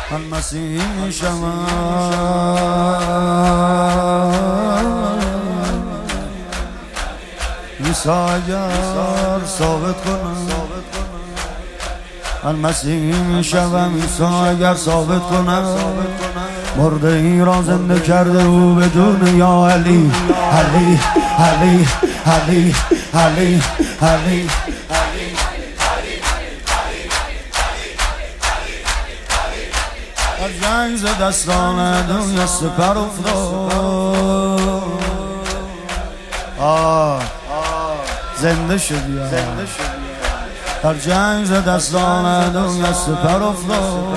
من مسیح شوم عیسی اگر ثابت کنم من مسیح شوم عیسی اگر ثابت کنم مرده ای را زنده کرده او بدون یا علی علی علی علی علی علی از جنگ ز دستان دنیا سپر افتاد زنده شدی در جنگ ز دستان دنیا سپر افتاد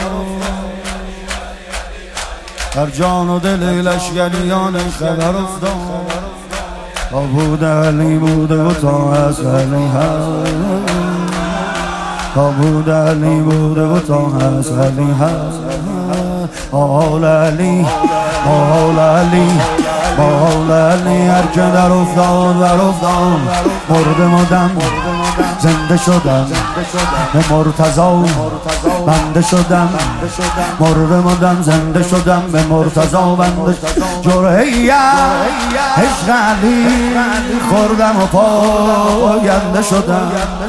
در جان و دل لشکریان خبر افتاد تا بود علی بوده و تا از علی هست تا بود علی بوده و تا از علی هست آل علی آل علی آل علی هر که در افتاد مرده مدم زنده شدم به مرتضی بنده شدم مرده مدم زنده شدم به مرتضی بنده جرعیت عشق علی خوردم و پاینده شدم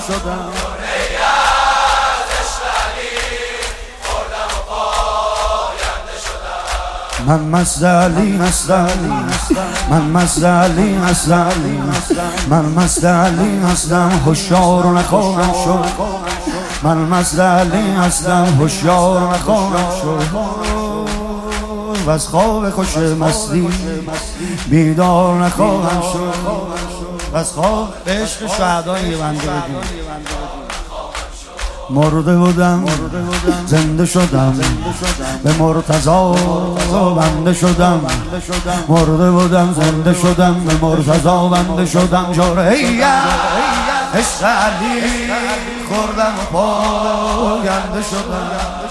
من مست علی هستم من مست علی هستم من مست علی هستم هوشیار نخواهم شد من مست علی هستم هوشیار نخواهم شد و از خواب خوش مستی بیدار نخواهم شد و از خواب به عشق شهدای بنده بدیم مرده بودم زنده شدم به مرتضی بنده شدم مرده بودم زنده شدم به مرتضی بنده شدم جرعیت عشق علی خوردم و پاینده شدم